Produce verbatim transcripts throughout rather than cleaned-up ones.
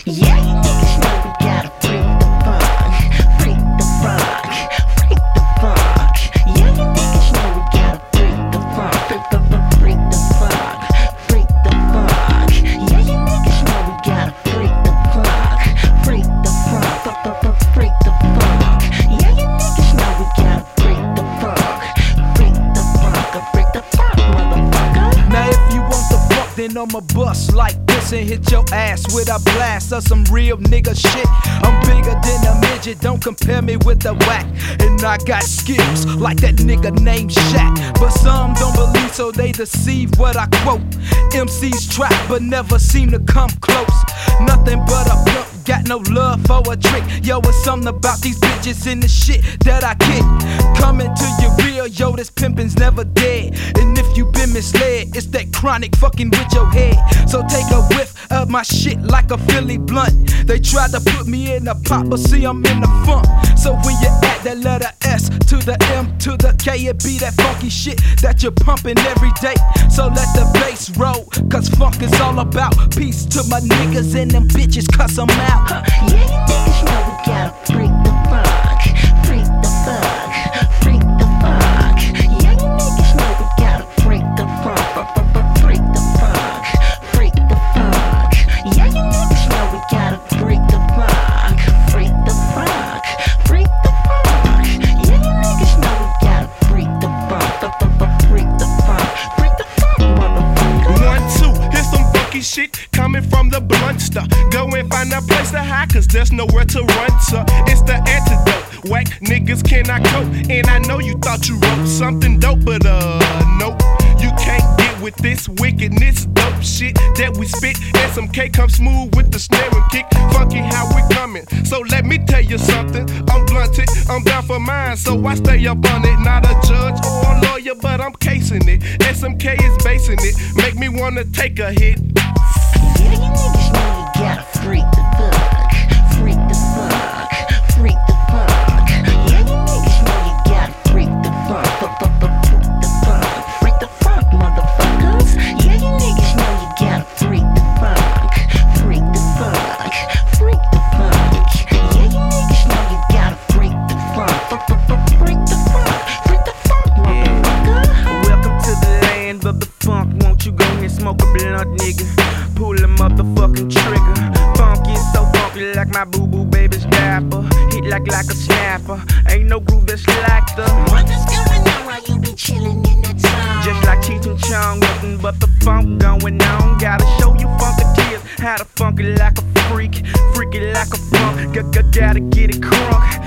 Yeah, you niggas know we gotta freak the funk, freak the funk, freak the funk. Yeah, you niggas know we gotta freak the funk, freak the funk, freak the funk, freak the funk. Yeah, you niggas know we gotta freak the funk, freak the funk, freak the funk. Yeah, you niggas know we gotta freak the funk, freak the funk, freak the funk, motherfucker. Now if you want the funk, then I'ma bust like this and hit your ass with a blast of some real nigga shit. I'm bigger than a midget, don't compare me with the whack. And I got skills like that nigga named Shaq. But some don't believe, so they deceive what I quote. M Cs trap but never seem to come close. Nothing but a pimp, got no love for a trick. Yo, it's something about these bitches in the shit that I get. Coming to you real, yo, this pimpin's never dead. And if you been misled, it's that chronic fucking with your head. So take a whiff of my shit like a Philly blunt. They tried to put me in a pot, but see I'm in the funk. So when you add that letter S to the M to the K, it be that funky shit that you're pumping every day. So let the bass roll, cause funk is all about peace to my niggas and them bitches, cuss them out. Huh. Yeah, you niggas know we gotta freak the funk, freak the funk, freak the funk. Yeah, you niggas know we gotta freak the funk, freak the funk, freak the funk. Yeah, you niggas know we gotta freak the funk, freak the funk, freak the funk. Yeah, you niggas know we gotta freak the funk, freak the funk, freak the funk, motherfucker. One, two, here's some funky shit coming from the bluntster. Go and find a place to hide, cause there's nowhere to run to. It's the antidote, whack niggas cannot cope. And I know you thought you wrote something dope, but uh, nope. You can't get with this wickedness, dope shit that we spit. S M K come smooth with the snare and kick, funky how we coming. So let me tell you something, I'm blunted, I'm down for mine, so I stay up on it. Not a judge or a lawyer, but I'm casing it. S M K is basing it, make me wanna take a hit. Yeah, you niggas know you gotta freak the funk, freak the funk, freak the funk. Yeah, you niggas know you gotta freak the funk, freak the funk, freak the funk, motherfuckers. Yeah, you niggas know you gotta freak the funk, freak the funk, freak the funk. Yeah, you niggas know you gotta freak the funk, freak the funk, freak the funk, motherfucker. Welcome to the land of the funk. Won't you go and smoke a blunt, nigga? Pull a motherfucking trigger. Funk is so funky like my boo-boo baby's diaper. Hit like like a snapper. Ain't no groove that's like the. What is going on while you be chillin' in that zone? Just like Cheech and Chong, nothing but the funk going on. Gotta show you funketeers how to funk it like a freak, freak it like a funk. Gotta get it crunk.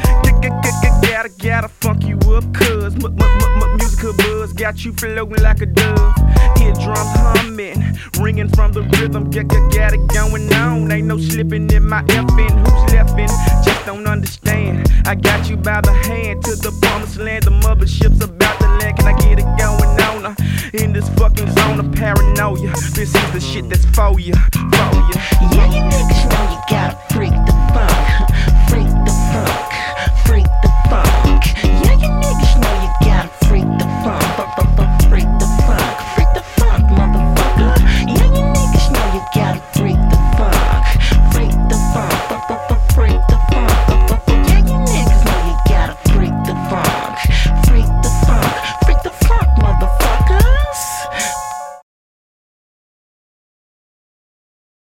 Gotta gotta funk you up, cuz musical buzz got you floating like a dove. Eardrums humming, ringing from the rhythm. Got it going on, ain't no slipping in my effing. Who's leffing? Just don't understand. I got you by the hand to the promised land. The mothership's about to land. Can I get it going on? Uh, in this fucking zone of paranoia. This is the shit that's for ya, for ya.